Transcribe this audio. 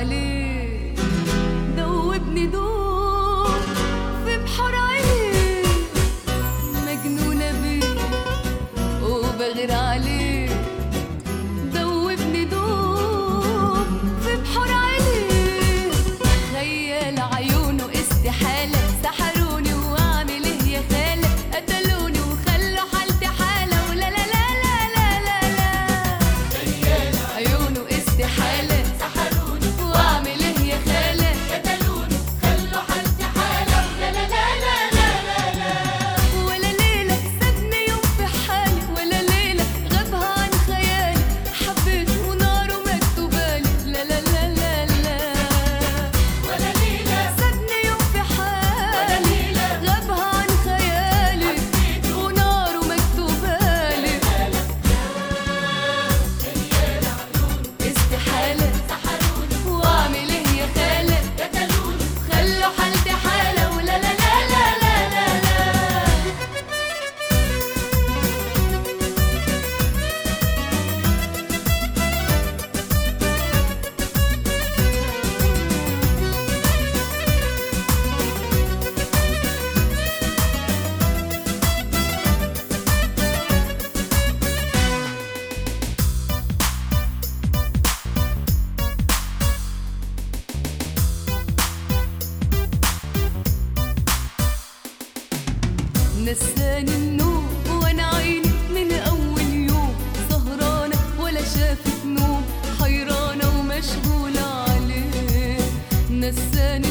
عليه دوبني دوب في بحر عينيه مجنونة بيه وبغير عليه دوبني دوب في بحر عينيه خيال عيونه استحالة سحروني واعمل ايه يا خالة قتلوني وخلوا حالتي حالة ولا لا لا لا لا لا لا خيال عيونه استحالة سحروني واعمل ايه يا خالة قتلوني خلوا حالتي حالة ولا لا لا لا لا لا لا ولا ليلة سابني يوم في حالي ولا ليلة غابها عن خيالي حبيته وناره مكتوبالي لا لا لا لا لا ولا ليلة سابني يوم في حالي غابها عن خيالي وناره مكتوبالي استحالة سحروني واعمل ايه يا خالة قتلوني خلوا حالتي حالة ولا لا لا لا لا لا لا نساني النوم وانا عيني من اول يوم سهرانه ولا شافت نوم حيرانه ومشغوله عليه نساني